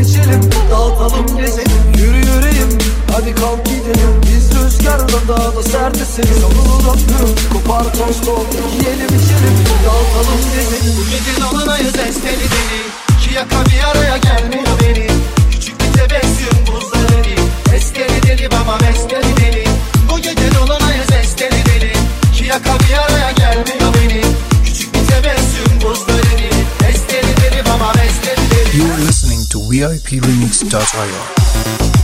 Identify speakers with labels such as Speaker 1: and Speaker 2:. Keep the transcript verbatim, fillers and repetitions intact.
Speaker 1: içelim, dağıtalım gezelim. Yürü yüreğim, hadi kalk gidelim. Biz rüzgardan daha da sert eseriz. Savrulan pürüm, kopar toz kol. Yiyelim içelim, dağıtalım gezelim.
Speaker 2: Bu gece dolanayız esteli deli. İki yaka bir araya gelmiyor beni. Küçük bir tebessüm buzda deli. Esteli deli baba esteli deli. Bu gece dolanayız esteli deli. İki yaka bir araya gelmiyor beni. Küçük bir tebessüm buzda deli. Esteli deli baba esteli deli.
Speaker 3: You're listening to V I P remix dot I R.